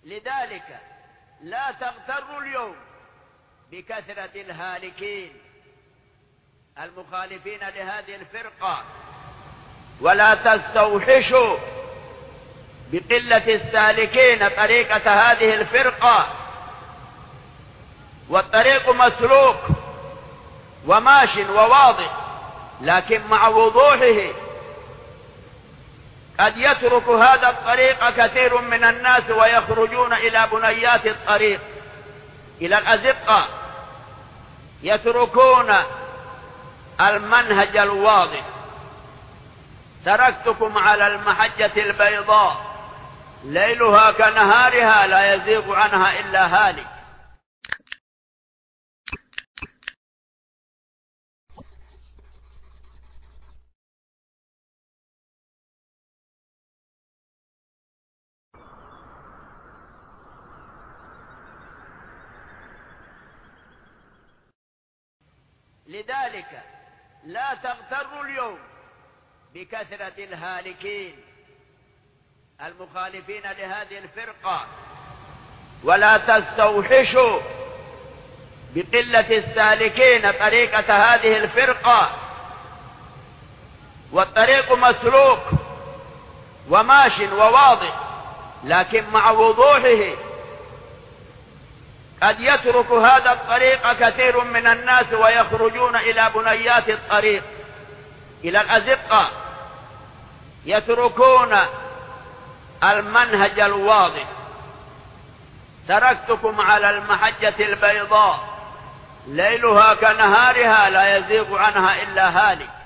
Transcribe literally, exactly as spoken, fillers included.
لذلك لا تغتروا اليوم بكثرة الهالكين المخالفين لهذه الفرقة، ولا تستوحشوا بقلة السالكين طريقة هذه الفرقة. والطريق مسلوك وماش وواضح، لكن مع وضوحه قد يترك هذا الطريق كثير من الناس ويخرجون إلى بنيات الطريق، إلى الأزقة، يتركون المنهج الواضح. تركتكم على المحجة البيضاء ليلها كنهارها لا يزيغ عنها إلا هالك. لذلك لا تغتروا اليوم بكثرة الهالكين المخالفين لهذه الفرقة، ولا تستوحشوا بقلة السالكين طريقة هذه الفرقة. والطريق مسلوك وماش وواضح، لكن مع وضوحه قد يترك هذا الطريق كثير من الناس ويخرجون إلى بنيات الطريق، إلى الأزقة، يتركون المنهج الواضح. تركتكم على المحجة البيضاء ليلها كنهارها لا يزيغ عنها إلا هالك.